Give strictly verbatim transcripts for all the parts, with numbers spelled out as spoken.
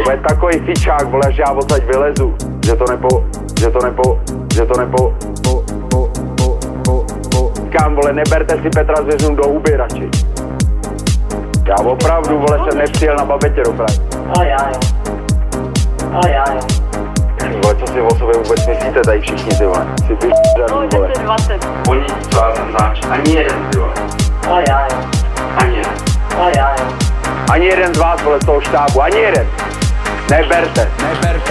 Bude takový fičák, vole, že já odsaď vylezu. Že to nepo, že to nepo, že to nepo, po, po, po, po, po. Říkám, vole, neberte si Petra Zvěřinu do huby radši. Já opravdu, vole, jsem nepřijel na babetě do Prahy. A já jo. A já jo. Vole, co si o sobě vůbec myslíte tady všichni, ty vole? Si vyšťaný, vole. deset dvacet. Oni, co já jsem zač, ani jeden, ty vole. A já jo. Ani jeden. A já jo. Ani jeden z vás, vole, z toho štábu, ani jeden. Neberte, neberte.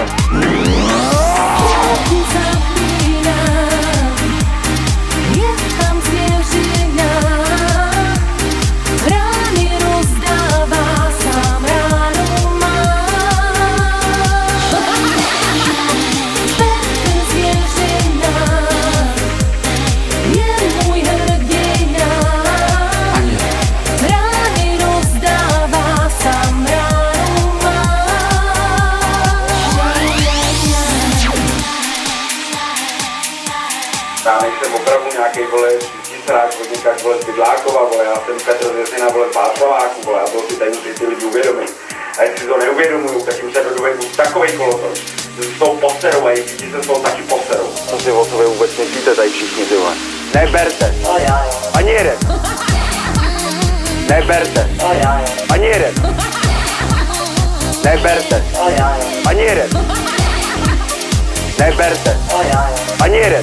Já nejsem opravdu nějaký, vole, tisrák, vodníkař, vole, z Bydlákova, vole, já jsem Petr Zvěřina, vole, z Václaváku, vole, a to si tady musí ty lidi uvědomit. A jestli si to neuvědomují, tak jim se dovedu takovej kolotoč, že se s tou poserou a jejich děti se s tou taky poserou. Co si o sobě vůbec myslíte tady všichni, ty vole? Neberte. A já jo. Ani jeden. Neberte. A já jo. Ani jeden. Neberte. A já jo. Ani jeden. Neberte. A já jo. Ani jeden.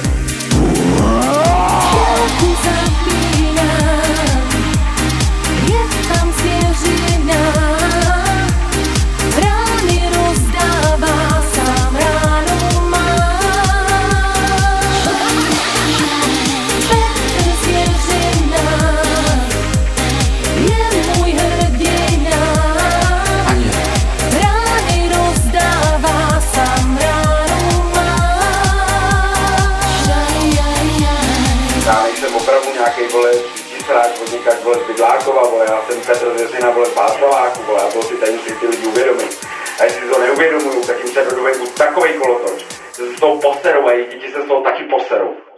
Já nejsem opravdu nějaký, vole, tisrák, vodníkař, vole, z Bydlákova, vole, já jsem Petr Zvěřina, vole, z Václaváku, vole, a to si tady musí ty lidi uvědomit. A jestli si to neuvědomují, tak jim se dovedu takovej kolotoč, že se s tou poserou a jejich děti se s tou taky poserou.